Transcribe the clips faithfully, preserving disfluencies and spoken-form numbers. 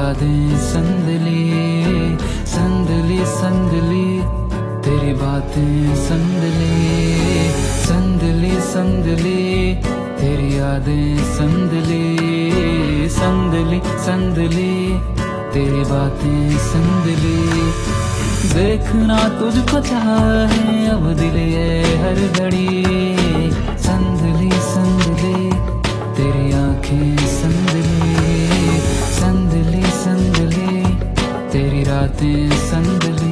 यादें संदली संदली संदली, तेरी बातें संदली संदली संदली, तेरी यादें संदली संदली संदली, तेरी बातें संदली। देखना तुझको चाहे अब दिल ये हर घड़ी, संदली संदली, तेरी आंखें संदली संदली संदली, तेरी रातें संदली।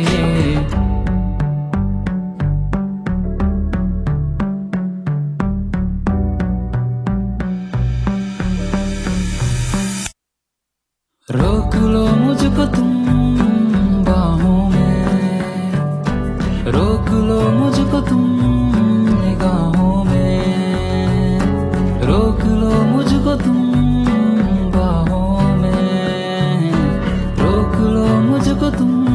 रोक लो मुझको तुम बाहों में, रोक लो मुझको तुम निगाहों में, रोक लो मुझको तुम बाहों में, रोक लो मुझको तुम